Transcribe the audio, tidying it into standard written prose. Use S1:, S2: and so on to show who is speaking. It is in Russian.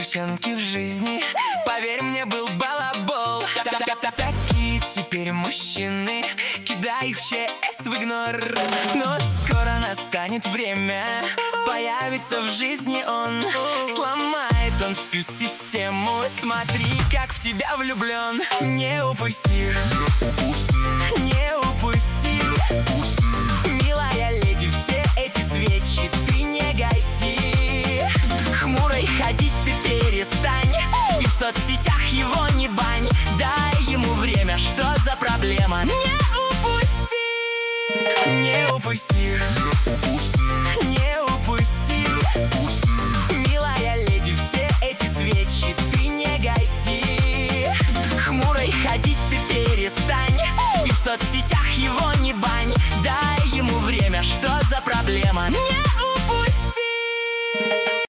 S1: девчонки в жизни, поверь мне, был балабол. Такие теперь мужчины, кидай их в ЧС в игнор. Но скоро настанет время, появится в жизни он. Сломает он всю систему, смотри, как в тебя влюблен. Не упусти, не упусти, милая леди, все эти свечи ты не гаси. Хмурой ходить ты